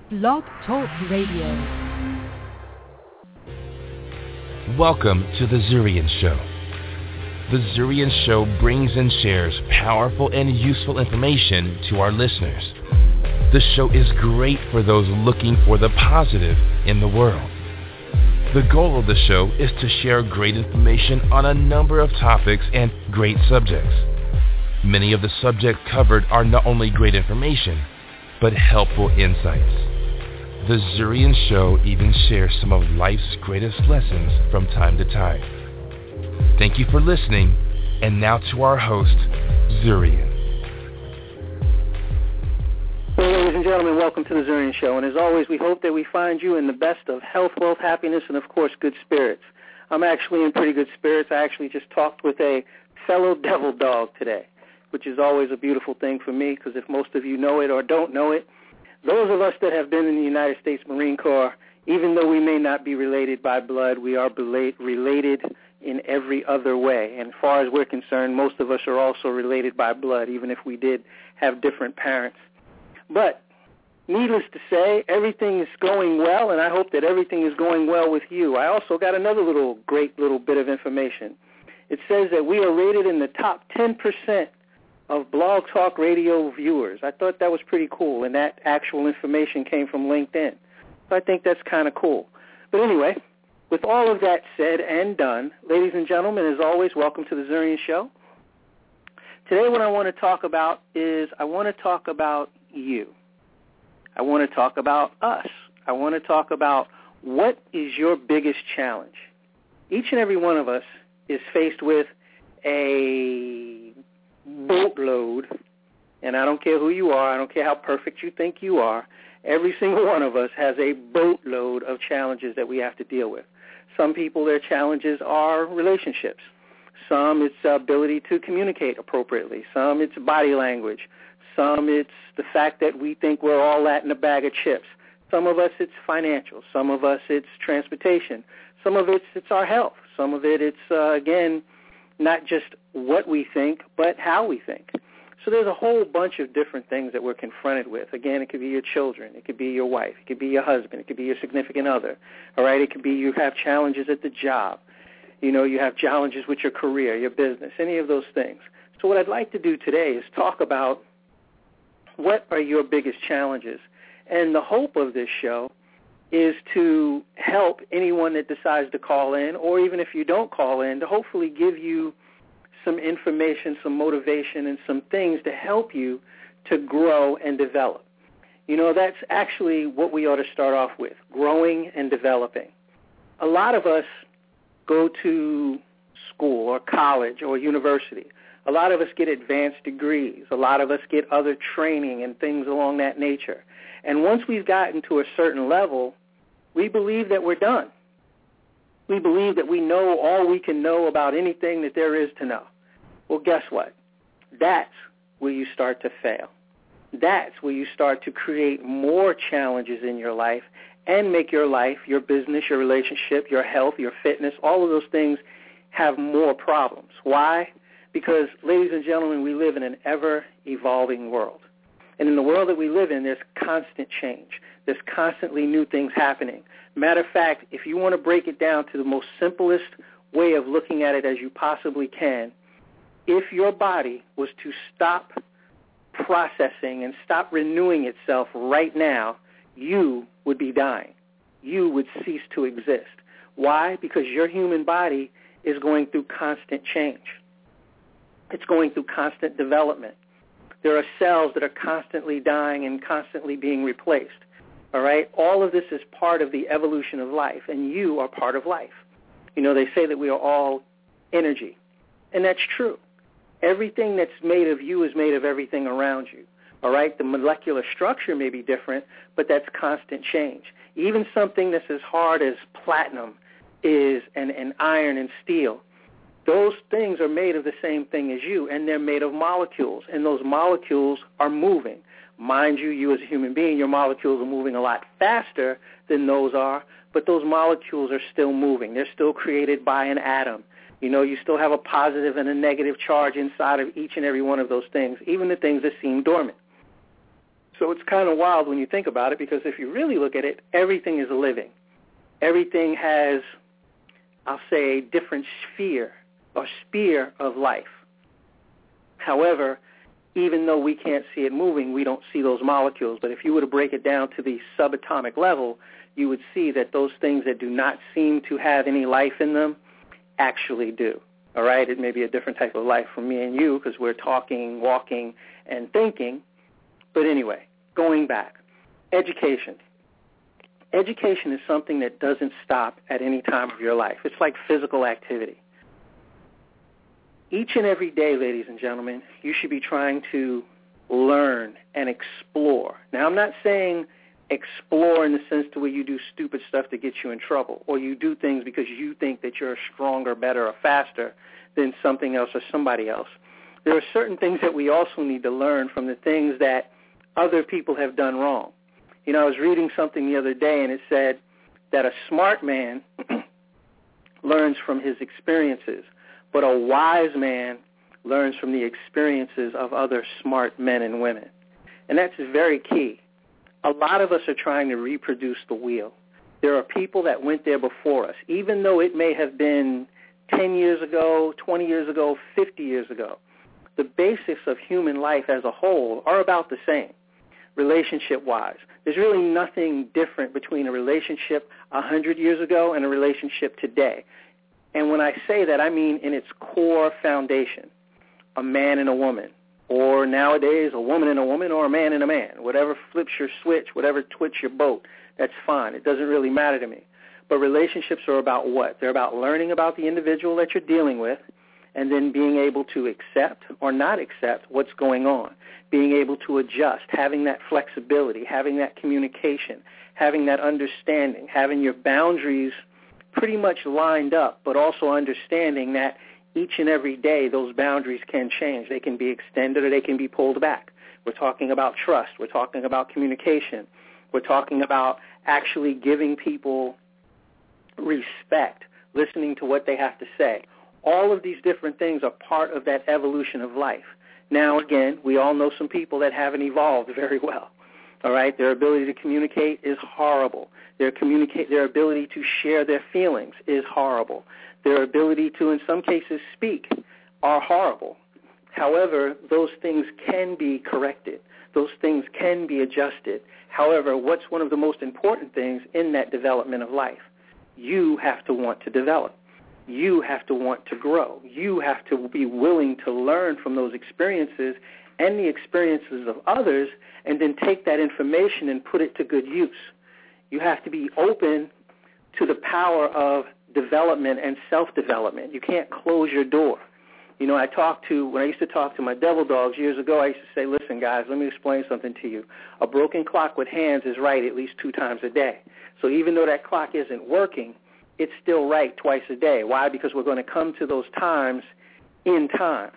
Blog Talk Radio. Welcome to The Zurian Show. The Zurian Show brings and shares powerful and useful information to our listeners. The show is great for those looking for the positive in the world. The goal of the show is to share great information on a number of topics and great subjects. Many of the subjects covered are not only great information, but helpful insights. The Zurian Show even shares some of life's greatest lessons from time to time. Thank you for listening, and now to our host, Zurian. Well, ladies and gentlemen, welcome to the Zurian Show, and as always, we hope that we find you in the best of health, wealth, happiness, and of course, good spirits. I'm actually in pretty good spirits. I actually just talked with a fellow devil dog today, which is always a beautiful thing for me, because if most of you know it or don't know it, those of us that have been in the United States Marine Corps, even though we may not be related by blood, we are related in every other way. And as far as we're concerned, most of us are also related by blood, even if we did have different parents. But needless to say, everything is going well, and I hope that everything is going well with you. I also got another great little bit of information. It says that we are rated in the top 10% of Blog Talk Radio viewers. I thought that was pretty cool, and that actual information came from LinkedIn. So I think that's kind of cool. But anyway, with all of that said and done, ladies and gentlemen, as always, welcome to the Zurian Show. Today what I want to talk about is I want to talk about you. I want to talk about us. I want to talk about what is your biggest challenge. Each and every one of us is faced with a boatload, and I don't care who you are, I don't care how perfect you think you are, every single one of us has a boatload of challenges that we have to deal with. Some people, their challenges are relationships. Some, it's ability to communicate appropriately. Some, it's body language. Some, it's the fact that we think we're all that in a bag of chips. Some of us, it's financial. Some of us, it's transportation. Some of it's our health. Some of it's, again, not just what we think, but how we think. So there's a whole bunch of different things that we're confronted with. Again, it could be your children. It could be your wife. It could be your husband. It could be your significant other. All right? It could be you have challenges at the job. You know, you have challenges with your career, your business, any of those things. So what I'd like to do today is talk about what are your biggest challenges. And the hope of this show is to help anyone that decides to call in, or even if you don't call in, to hopefully give you some information, some motivation, and some things to help you to grow and develop. You know, that's actually what we ought to start off with, growing and developing. A lot of us go to school or college or university. A lot of us get advanced degrees. A lot of us get other training and things along that nature. And once we've gotten to a certain level, we believe that we're done. We believe that we know all we can know about anything that there is to know. Well, guess what? That's where you start to fail. That's where you start to create more challenges in your life and make your life, your business, your relationship, your health, your fitness, all of those things have more problems. Why? Because, ladies and gentlemen, we live in an ever-evolving world. And in the world that we live in, there's constant change. There's constantly new things happening. Matter of fact, if you want to break it down to the most simplest way of looking at it as you possibly can, if your body was to stop processing and stop renewing itself right now, you would be dying. You would cease to exist. Why? Because your human body is going through constant change. It's going through constant development. There are cells that are constantly dying and constantly being replaced. All right? All of this is part of the evolution of life, and you are part of life. You know, they say that we are all energy, and that's true. Everything that's made of you is made of everything around you. All right? The molecular structure may be different, but that's constant change. Even something that's as hard as platinum is and iron and steel, those things are made of the same thing as you, and they're made of molecules, and those molecules are moving. Mind you, you as a human being, your molecules are moving a lot faster than those are, but those molecules are still moving. They're still created by an atom. You know, you still have a positive and a negative charge inside of each and every one of those things, even the things that seem dormant. So it's kind of wild when you think about it, because if you really look at it, everything is living. Everything has, I'll say, a different sphere or spear of life. However, even though we can't see it moving, we don't see those molecules. But if you were to break it down to the subatomic level, you would see that those things that do not seem to have any life in them actually do. All right? It may be a different type of life from me and you, because we're talking, walking, and thinking. But anyway, going back, education. Education is something that doesn't stop at any time of your life. It's like physical activity. Each and every day, ladies and gentlemen, you should be trying to learn and explore. Now, I'm not saying explore in the sense to where you do stupid stuff to get you in trouble, or you do things because you think that you're stronger, better, or faster than something else or somebody else. There are certain things that we also need to learn from the things that other people have done wrong. You know, I was reading something the other day, and it said that a smart man learns from his experiences, but a wise man learns from the experiences of other smart men and women. And that's very key. A lot of us are trying to reproduce the wheel. There are people that went there before us, even though it may have been 10 years ago, 20 years ago, 50 years ago. The basics of human life as a whole are about the same, relationship-wise. There's really nothing different between a relationship 100 years ago and a relationship today. And when I say that, I mean in its core foundation, a man and a woman, or nowadays a woman and a woman, or a man and a man. Whatever flips your switch, whatever twits your boat, that's fine. It doesn't really matter to me. But relationships are about what? They're about learning about the individual that you're dealing with, and then being able to accept or not accept what's going on, being able to adjust, having that flexibility, having that communication, having that understanding, having your boundaries pretty much lined up, but also understanding that each and every day those boundaries can change. They can be extended or they can be pulled back. We're talking about trust. We're talking about communication. We're talking about actually giving people respect, listening to what they have to say. All of these different things are part of that evolution of life. Now, again, we all know some people that haven't evolved very well. All right? Their ability to communicate is horrible. Their ability to share their feelings is horrible. Their ability to, in some cases, speak are horrible. However, those things can be corrected. Those things can be adjusted. However, what's one of the most important things in that development of life? You have to want to develop. You have to want to grow. You have to be willing to learn from those experiences and the experiences of others, and then take that information and put it to good use. You have to be open to the power of development and self-development. You can't close your door. You know, when I used to talk to my devil dogs years ago, I used to say, listen, guys, let me explain something to you. A broken clock with hands is right at least 2 times a day. So even though that clock isn't working, it's still right twice a day. Why? Because we're going to come to those times in time.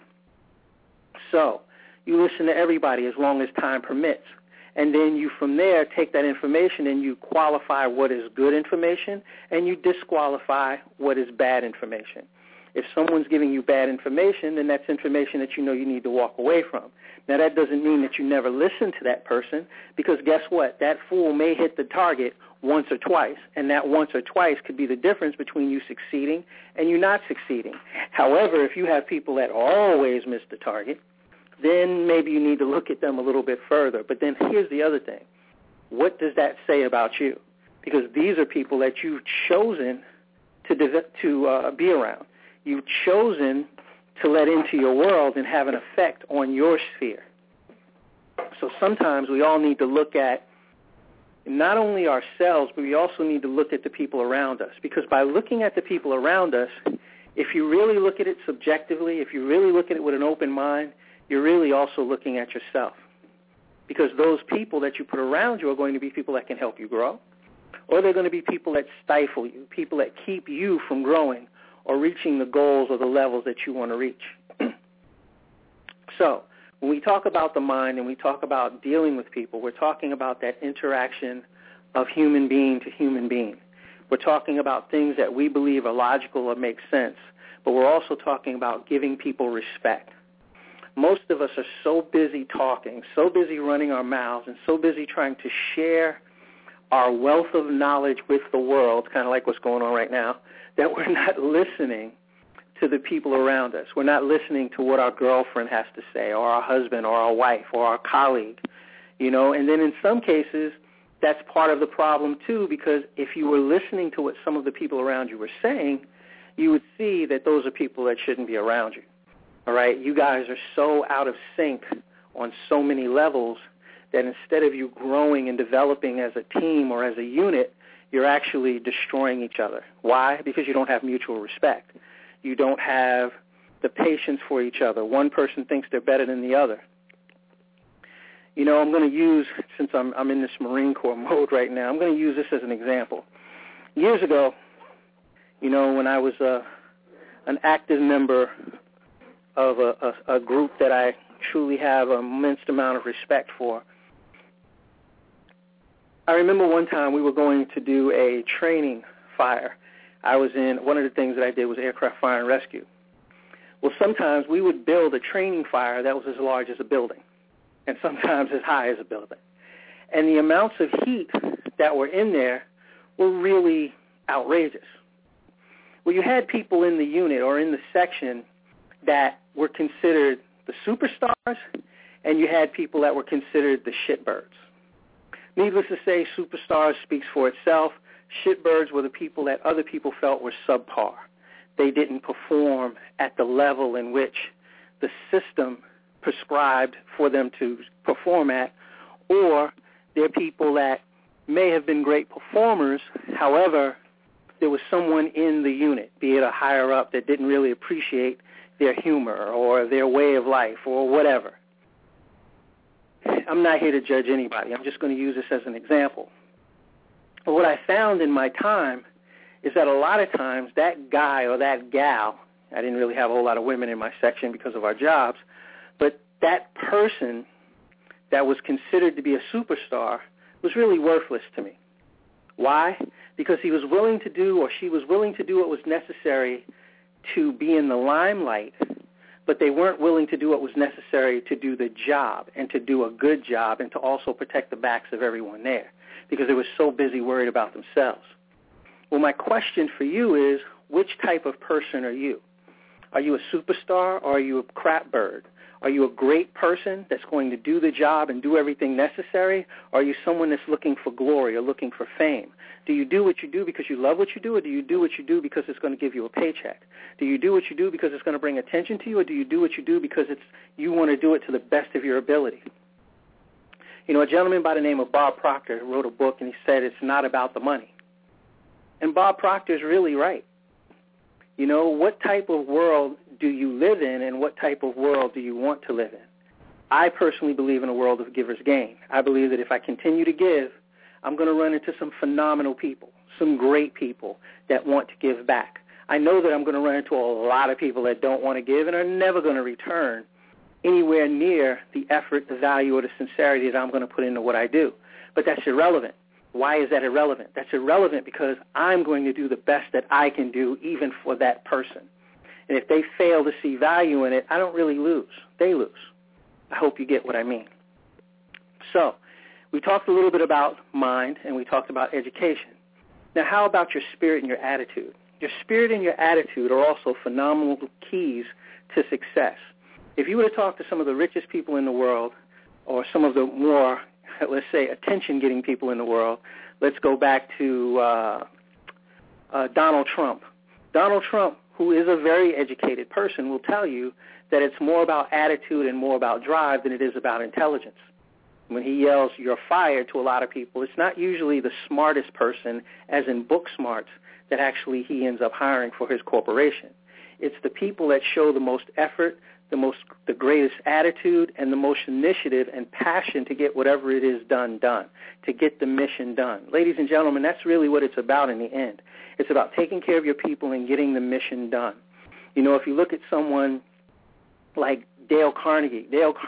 So you listen to everybody as long as time permits. And then you, from there, take that information and you qualify what is good information and you disqualify what is bad information. If someone's giving you bad information, then that's information that you know you need to walk away from. Now, that doesn't mean that you never listen to that person, because guess what? That fool may hit the target once or twice, and that once or twice could be the difference between you succeeding and you not succeeding. However, if you have people that always miss the target, then maybe you need to look at them a little bit further. But then here's the other thing. What does that say about you? Because these are people that you've chosen to be around. You've chosen to let into your world and have an effect on your sphere. So sometimes we all need to look at not only ourselves, but we also need to look at the people around us. Because by looking at the people around us, if you really look at it subjectively, if you really look at it with an open mind, you're really also looking at yourself. Because those people that you put around you are going to be people that can help you grow, or they're going to be people that stifle you, people that keep you from growing or reaching the goals or the levels that you want to reach. So when we talk about the mind and we talk about dealing with people, we're talking about that interaction of human being to human being. We're talking about things that we believe are logical or make sense, but we're also talking about giving people respect. most of us are so busy talking, so busy running our mouths, and so busy trying to share our wealth of knowledge with the world, kind of like what's going on right now, that we're not listening to the people around us. We're not listening to what our girlfriend has to say, or our husband, or our wife, or our colleague, and then in some cases, that's part of the problem too, because if you were listening to what some of the people around you were saying, you would see that those are people that shouldn't be around you. All right? You guys are so out of sync on so many levels that instead of you growing and developing as a team or as a unit, you're actually destroying each other. Why? Because you don't have mutual respect. You don't have the patience for each other. One person thinks they're better than the other. I'm going to use, since I'm in this Marine Corps mode right now, I'm going to use this as an example. Years ago, when I was an active member of a group that I truly have an immense amount of respect for, I remember one time we were going to do a training fire. One of the things that I did was aircraft fire and rescue. Well, sometimes we would build a training fire that was as large as a building, and sometimes as high as a building. And the amounts of heat that were in there were really outrageous. Well, you had people in the unit or in the section that were considered the superstars, and you had people that were considered the shitbirds. Needless to say, superstars speaks for itself. Shitbirds were the people that other people felt were subpar. They didn't perform at the level in which the system prescribed for them to perform at, or they're people that may have been great performers, however, there was someone in the unit, be it a higher up, that didn't really appreciate their humor or their way of life or whatever. I'm not here to judge anybody. I'm just going to use this as an example. But what I found in my time is that a lot of times that guy or that gal, I didn't really have a whole lot of women in my section because of our jobs, but that person that was considered to be a superstar was really worthless to me. Why? Because he was willing to do, or she was willing to do what was necessary to be in the limelight, but they weren't willing to do what was necessary to do the job and to do a good job and to also protect the backs of everyone there because they were so busy worried about themselves. Well, my question for you is, which type of person are you? Are you a superstar or are you a crap bird? Are you a great person that's going to do the job and do everything necessary? Or are you someone that's looking for glory or looking for fame? Do you do what you do because you love what you do, or do you do what you do because it's going to give you a paycheck? Do you do what you do because it's going to bring attention to you, or do you do what you do because you want to do it to the best of your ability? A gentleman by the name of Bob Proctor wrote a book, and he said it's not about the money. And Bob Proctor is really right. What type of world do you live in, and what type of world do you want to live in? I personally believe in a world of giver's gain. I believe that if I continue to give, I'm going to run into some phenomenal people, some great people that want to give back. I know that I'm going to run into a lot of people that don't want to give and are never going to return anywhere near the effort, the value, or the sincerity that I'm going to put into what I do. But that's irrelevant. Why is that irrelevant? That's irrelevant because I'm going to do the best that I can do even for that person. And if they fail to see value in it, I don't really lose. They lose. I hope you get what I mean. So we talked a little bit about mind, and we talked about education. Now, how about your spirit and your attitude? Your spirit and your attitude are also phenomenal keys to success. If you were to talk to some of the richest people in the world, or some of the more, let's say, attention-getting people in the world, let's go back to Donald Trump. Donald Trump, who is a very educated person, will tell you that it's more about attitude and more about drive than it is about intelligence. When he yells, "You're fired," to a lot of people, it's not usually the smartest person, as in book smarts, that actually he ends up hiring for his corporation. It's the people that show the most effort, the greatest attitude, and the most initiative and passion to get whatever it is done, to get the mission done. Ladies and gentlemen, that's really what it's about in the end. It's about taking care of your people and getting the mission done. If you look at someone like Dale Carnegie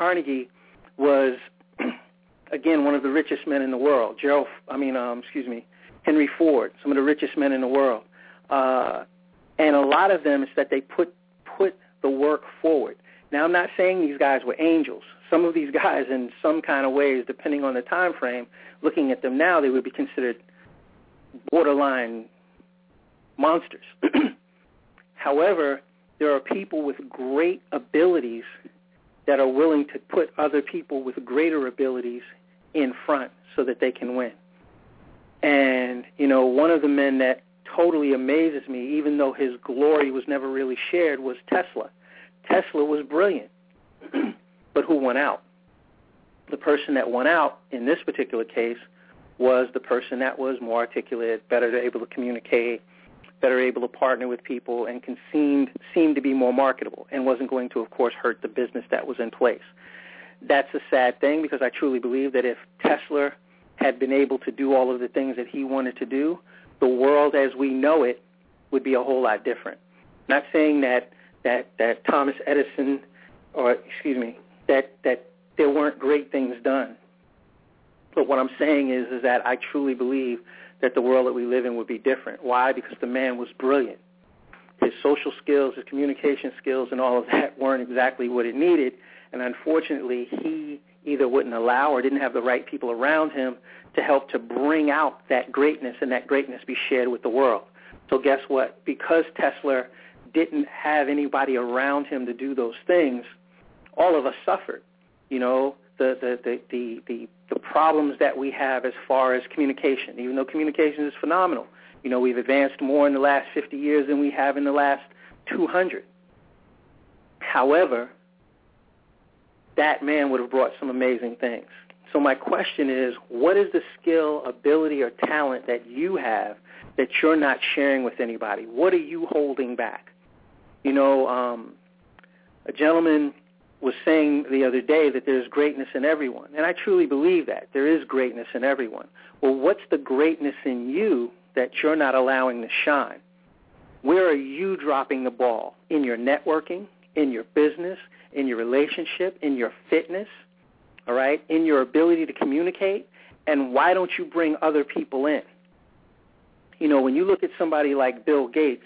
was, again, one of the richest men in the world. Henry Ford, some of the richest men in the world. And a lot of them is that they put the work forward. Now, I'm not saying these guys were angels. Some of these guys, in some kind of ways, depending on the time frame, looking at them now, they would be considered borderline monsters. However, there are people with great abilities that are willing to put other people with greater abilities in front so that they can win. And, one of the men that totally amazes me, even though his glory was never really shared, was Tesla. Tesla was brilliant, but who won out? The person that won out in this particular case was the person that was more articulate, better able to communicate, better able to partner with people, and seemed to be more marketable and wasn't going to, of course, hurt the business that was in place. That's a sad thing, because I truly believe that if Tesla had been able to do all of the things that he wanted to do, the world as we know it would be a whole lot different. Not saying that Thomas Edison, that there weren't great things done. But what I'm saying is that I truly believe that the world that we live in would be different. Why? Because the man was brilliant. His social skills, his communication skills, and all of that weren't exactly what it needed. And unfortunately, he either wouldn't allow or didn't have the right people around him to help to bring out that greatness and that greatness be shared with the world. So guess what? Because Tesla didn't have anybody around him to do those things, all of us suffered. The problems that we have as far as communication, even though communication is phenomenal. We've advanced more in the last 50 years than we have in the last 200. However, that man would have brought some amazing things. So my question is, what is the skill, ability, or talent that you have that you're not sharing with anybody? What are you holding back? A gentleman was saying the other day that there's greatness in everyone, and I truly believe that. There is greatness in everyone. Well, what's the greatness in you that you're not allowing to shine? Where are you dropping the ball? In your networking, in your business, in your relationship, in your fitness, all right, in your ability to communicate? And why don't you bring other people in? When you look at somebody like Bill Gates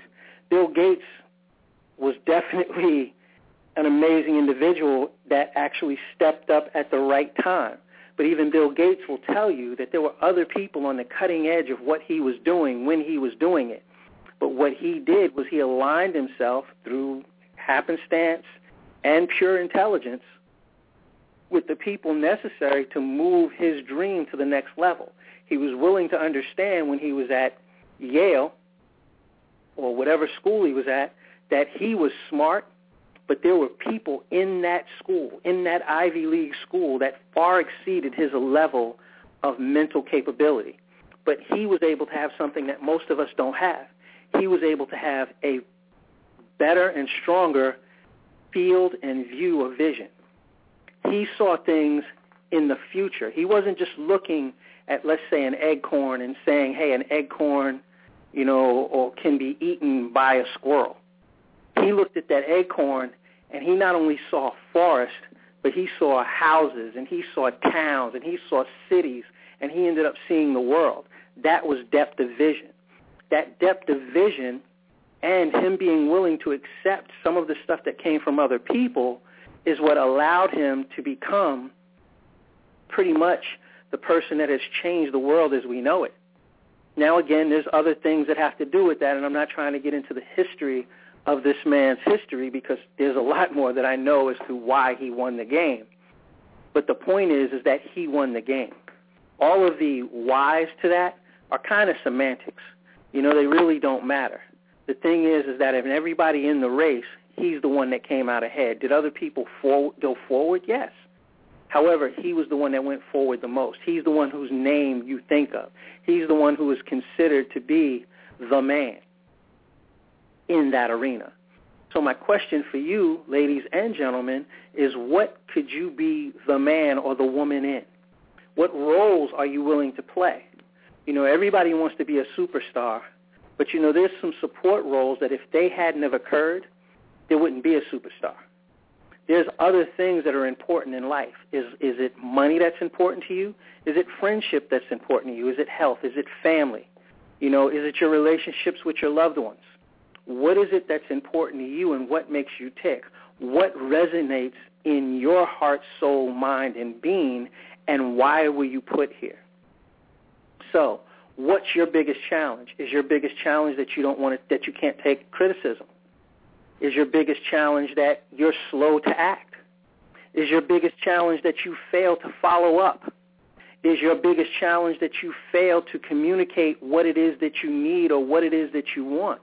was definitely an amazing individual that actually stepped up at the right time. But even Bill Gates will tell you that there were other people on the cutting edge of what he was doing when he was doing it. But what he did was he aligned himself through happenstance and pure intelligence with the people necessary to move his dream to the next level. He was willing to understand when he was at Yale or whatever school he was at that he was smart, but there were people in that school, in that Ivy League school, that far exceeded his level of mental capability. But he was able to have something that most of us don't have. He was able to have a better and stronger field and view of vision. He saw things in the future. He wasn't just looking at, let's say, an acorn and saying, hey, an acorn, or can be eaten by a squirrel. He looked at that acorn, and he not only saw forest, but he saw houses, and he saw towns, and he saw cities, and he ended up seeing the world. That was depth of vision. That depth of vision and him being willing to accept some of the stuff that came from other people is what allowed him to become pretty much the person that has changed the world as we know it. Now, again, there's other things that have to do with that, and I'm not trying to get into the history of this man's history because there's a lot more that I know as to why he won the game. But the point is that he won the game. All of the whys to that are kind of semantics. They really don't matter. The thing is that if everybody in the race, he's the one that came out ahead. Did other people go forward? Yes. However, he was the one that went forward the most. He's the one whose name you think of. He's the one who is considered to be the man in that arena. So my question for you, ladies and gentlemen, is what could you be the man or the woman in? What roles are you willing to play? Everybody wants to be a superstar, but there's some support roles that if they hadn't have occurred, there wouldn't be a superstar. There's other things that are important in life. Is it money that's important to you? Is it friendship that's important to you? Is it health? Is it family? Is it your relationships with your loved ones? What is it that's important to you and what makes you tick? What resonates in your heart, soul, mind, and being, and why were you put here? So, what's your biggest challenge? Is your biggest challenge that you don't want that you can't take criticism? Is your biggest challenge that you're slow to act? Is your biggest challenge that you fail to follow up? Is your biggest challenge that you fail to communicate what it is that you need or what it is that you want?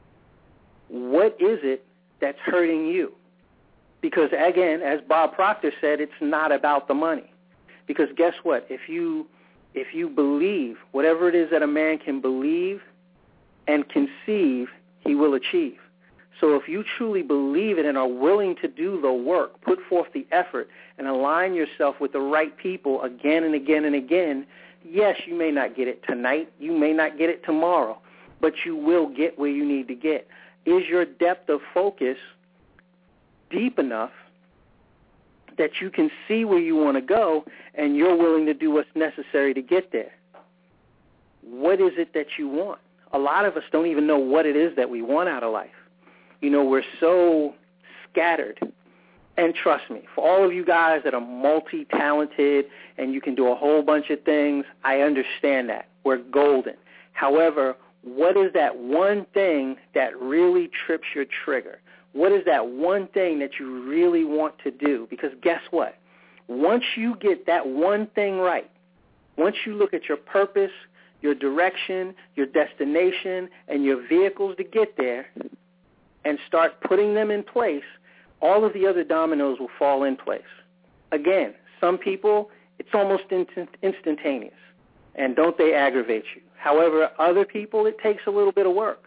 What is it that's hurting you? Because, again, as Bob Proctor said, it's not about the money. Because guess what? If you believe, whatever it is that a man can believe and conceive, he will achieve. So if you truly believe it and are willing to do the work, put forth the effort, and align yourself with the right people again and again and again, yes, you may not get it tonight, you may not get it tomorrow, but you will get where you need to get. Is your depth of focus deep enough that you can see where you want to go and you're willing to do what's necessary to get there? What is it that you want? A lot of us don't even know what it is that we want out of life. You know, we're so scattered. And trust me, for all of you guys that are multi-talented and you can do a whole bunch of things, I understand that. We're golden. However, what is that one thing that really trips your trigger? What is that one thing that you really want to do? Because guess what? Once you get that one thing right, once you look at your purpose, your direction, your destination, and your vehicles to get there, and start putting them in place, all of the other dominoes will fall in place. Again, some people, it's almost instantaneous, and don't they aggravate you? However, other people, it takes a little bit of work.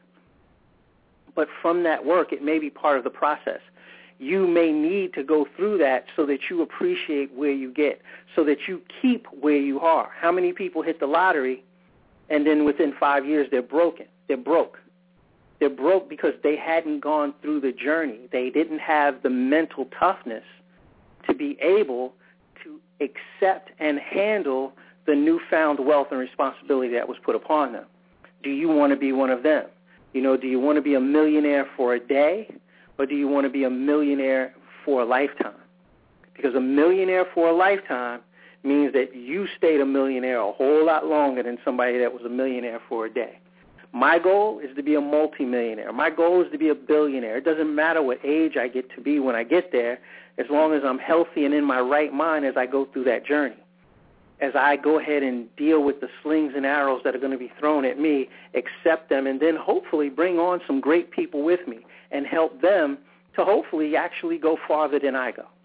But from that work, it may be part of the process. You may need to go through that so that you appreciate where you get, so that you keep where you are. How many people hit the lottery, and then within 5 years they're broken? They're broke. They're broke because they hadn't gone through the journey. They didn't have the mental toughness to be able to accept and handle the newfound wealth and responsibility that was put upon them. Do you want to be one of them? You know, do you want to be a millionaire for a day, or do you want to be a millionaire for a lifetime? Because a millionaire for a lifetime means that you stayed a millionaire a whole lot longer than somebody that was a millionaire for a day. My goal is to be a multimillionaire. My goal is to be a billionaire. It doesn't matter what age I get to be when I get there, as long as I'm healthy and in my right mind as I go through that journey. As I go ahead and deal with the slings and arrows that are going to be thrown at me, accept them, and then hopefully bring on some great people with me and help them to hopefully actually go farther than I go.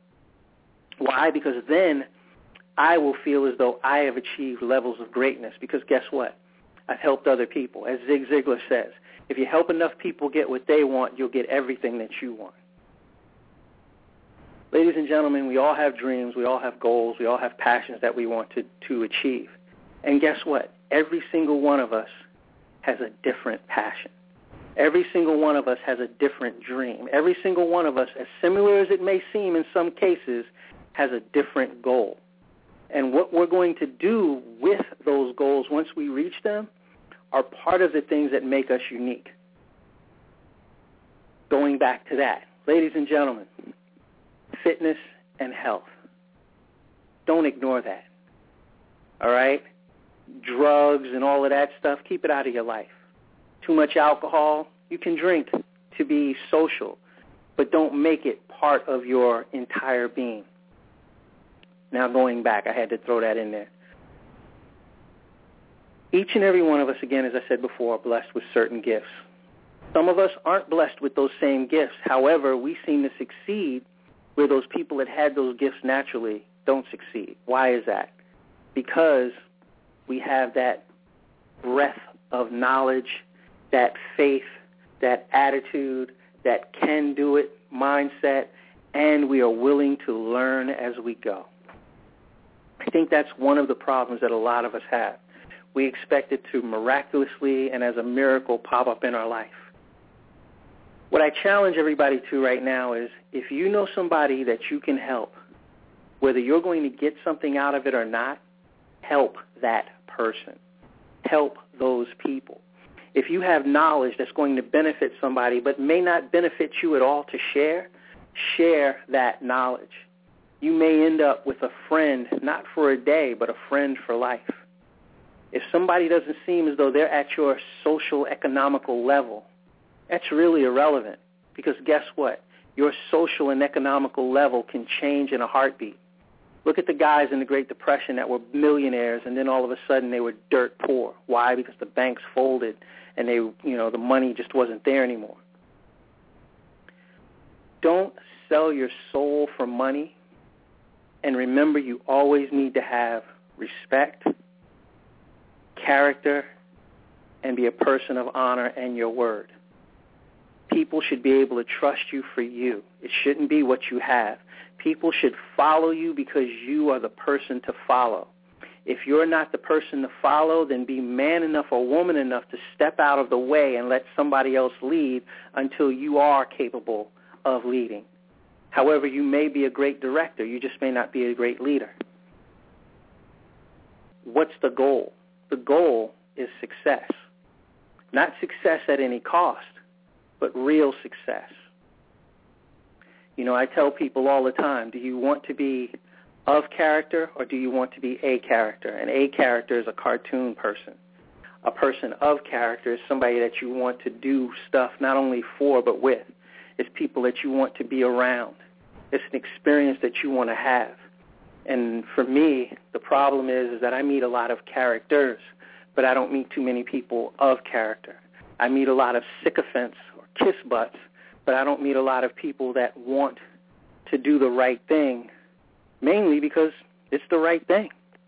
Why? Because then I will feel as though I have achieved levels of greatness, because guess what? I've helped other people. As Zig Ziglar says, if you help enough people get what they want, you'll get everything that you want. Ladies and gentlemen, we all have dreams, we all have goals, we all have passions that we want to achieve. And guess what? Every single one of us has a different passion. Every single one of us has a different dream. Every single one of us, as similar as it may seem in some cases, has a different goal. And what we're going to do with those goals once we reach them are part of the things that make us unique. Going back to that, ladies and gentlemen, fitness and health. Don't ignore that. All right? Drugs and all of that stuff, keep it out of your life. Too much alcohol, you can drink to be social, but don't make it part of your entire being. Now going back, I had to throw that in there. Each and every one of us, again, as I said before, are blessed with certain gifts. Some of us aren't blessed with those same gifts. However, we seem to succeed where those people that had those gifts naturally don't succeed. Why is that? Because we have that breadth of knowledge, that faith, that attitude, that can-do-it mindset, and we are willing to learn as we go. I think that's one of the problems that a lot of us have. We expect it to miraculously and as a miracle pop up in our life. What I challenge everybody to right now is, if you know somebody that you can help, whether you're going to get something out of it or not, help that person. Help those people. If you have knowledge that's going to benefit somebody but may not benefit you at all to share, Share that knowledge. You may end up with a friend, not for a day, but a friend for life. If somebody doesn't seem as though they're at your social economical level, that's really irrelevant, because guess what? Your social and economical level can change in a heartbeat. Look at the guys in the Great Depression that were millionaires, and then all of a sudden they were dirt poor. Why? Because the banks folded and the money just wasn't there anymore. Don't sell your soul for money. And remember, you always need to have respect, character, and be a person of honor and your word. People should be able to trust you for you. It shouldn't be what you have. People should follow you because you are the person to follow. If you're not the person to follow, then be man enough or woman enough to step out of the way and let somebody else lead until you are capable of leading. However, you may be a great director. You just may not be a great leader. What's the goal? The goal is success. Not success at any cost, but real success. I tell people all the time, do you want to be of character or do you want to be a character? And a character is a cartoon person. A person of character is somebody that you want to do stuff not only for but with. It's people that you want to be around. It's an experience that you want to have. And for me, the problem is that I meet a lot of characters, but I don't meet too many people of character. I meet a lot of sycophants or kiss butts, but I don't meet a lot of people that want to do the right thing, mainly because it's the right thing.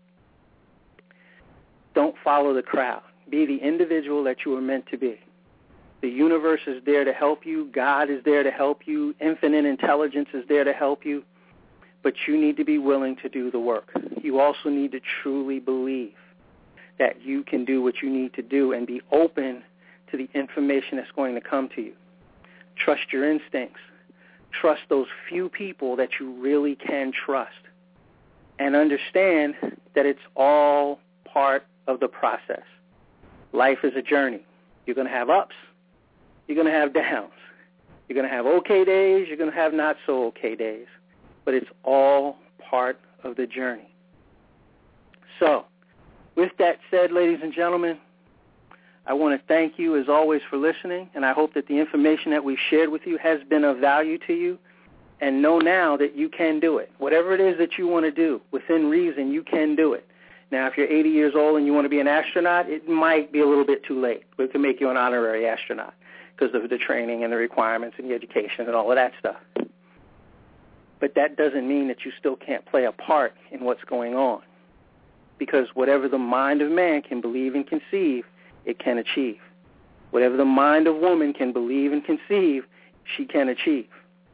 Don't follow the crowd. Be the individual that you are meant to be. The universe is there to help you. God is there to help you. Infinite intelligence is there to help you. But you need to be willing to do the work. You also need to truly believe that you can do what you need to do and be open to the information that's going to come to you. Trust your instincts. Trust those few people that you really can trust. And understand that it's all part of the process. Life is a journey. You're going to have ups. You're going to have downs. You're going to have okay days. You're going to have not so okay days. But it's all part of the journey. So, with that said, ladies and gentlemen, I want to thank you as always for listening, and I hope that the information that we've shared with you has been of value to you, and know now that you can do it. Whatever it is that you want to do, within reason, you can do it. Now, if you're 80 years old and you want to be an astronaut, it might be a little bit too late. We can make you an honorary astronaut because of the training and the requirements and the education and all of that stuff. But that doesn't mean that you still can't play a part in what's going on, because whatever the mind of man can believe and conceive, it can achieve. Whatever the mind of woman can believe and conceive, she can achieve.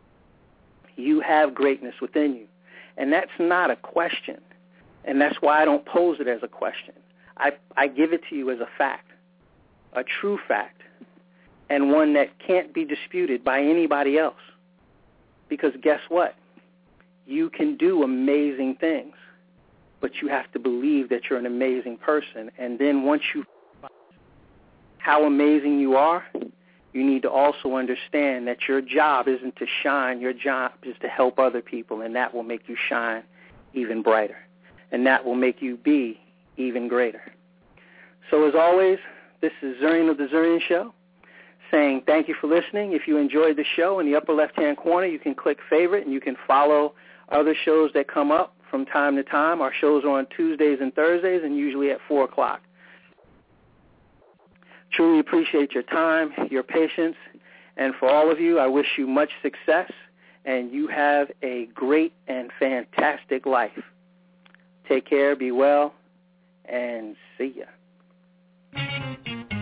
You have greatness within you. And that's not a question. And that's why I don't pose it as a question. I give it to you as a fact, a true fact, and one that can't be disputed by anybody else. Because guess what? You can do amazing things, but you have to believe that you're an amazing person. And then once you how amazing you are, you need to also understand that your job isn't to shine. Your job is to help other people, and that will make you shine even brighter. And that will make you be even greater. So as always, this is Zurian of The Zurian Show saying thank you for listening. If you enjoyed the show, in the upper left-hand corner, you can click favorite, and you can follow other shows that come up from time to time. Our shows are on Tuesdays and Thursdays and usually at 4 o'clock. Truly appreciate your time, your patience, and for all of you, I wish you much success, and you have a great and fantastic life. Take care, be well, and see ya.